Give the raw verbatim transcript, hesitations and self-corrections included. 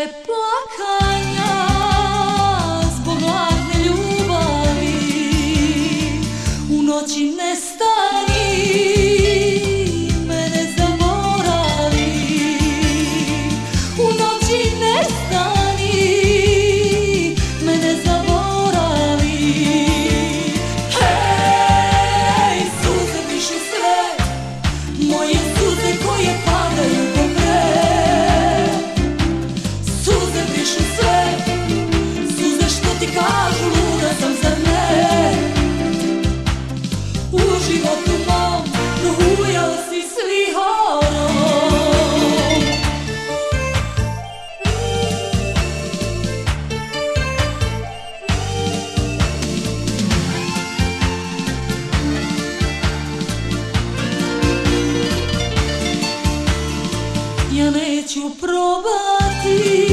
plakanja zbog lažne ljubavi, u noći ne stani, mene zaboravi, u noći ne stani, mene zaboravi. Hej, suze pišu sve, moje suze koje padaju po mre. Suze pišu sve, suze što ti kažu luda sam za ne. U životu mom prohujao si s vihorom. Ja neću probati